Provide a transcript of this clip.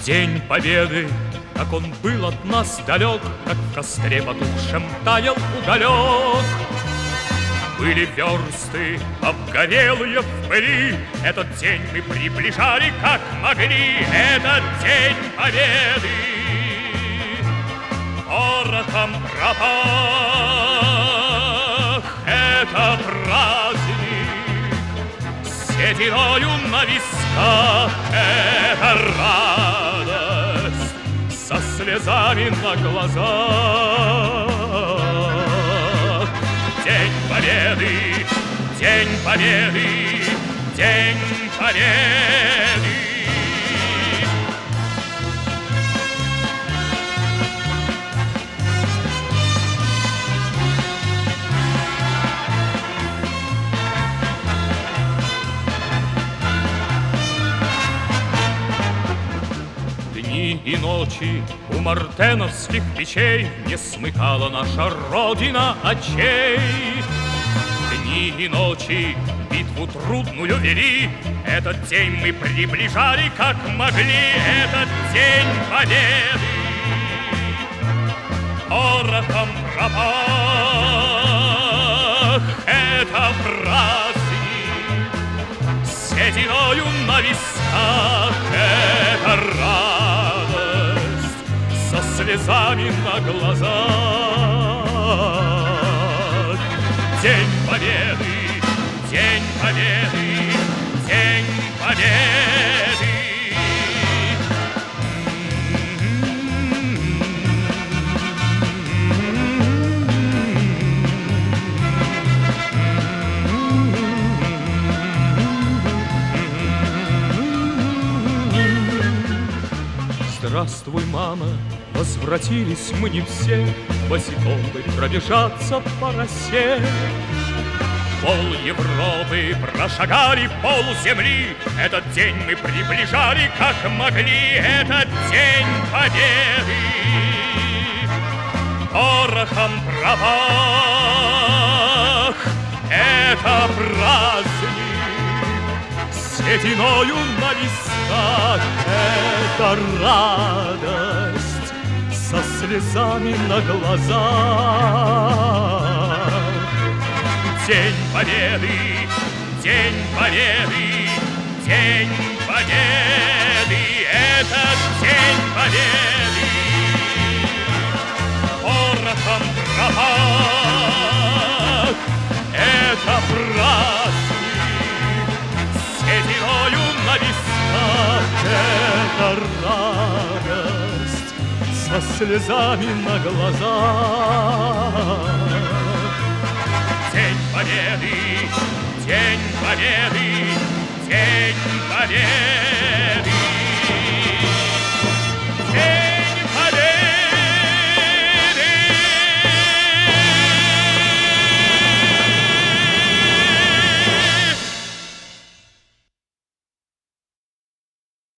День Победы, как он был от нас далек, как в костре потухшем таял уголек. Были версты обгорелые в пыли, этот день мы приближали как могли, этот день Победы. Порохом пропах, это праздник, сединою на висках, это радость, со слезами на глазах. День Победы, День Победы, День Победы. Дни и ночи у мартеновских печей не смыкала наша Родина очей. Дни и ночи битву трудную вели, этот день мы приближали как могли, этот день Победы. Порохом пропах, это праздник, сединою на висках, это радость, со слезами на глазах. День Победы, День Победы, День Победы. Здравствуй, мама, возвратились мы не все, босиком бы пробежаться по росе. Пол Европы прошагали, пол земли, этот день мы приближали как могли, этот день Победы. Порохом пропах, это праздник, сединою на висках, это радость, со слезами на глазах. День Победы, День Победы, День Победы, этот День Победы. Порохом пропах, это праздник, сединою на висках, это радость, со слезами на глазах. День Победы, День Победы, День Победы.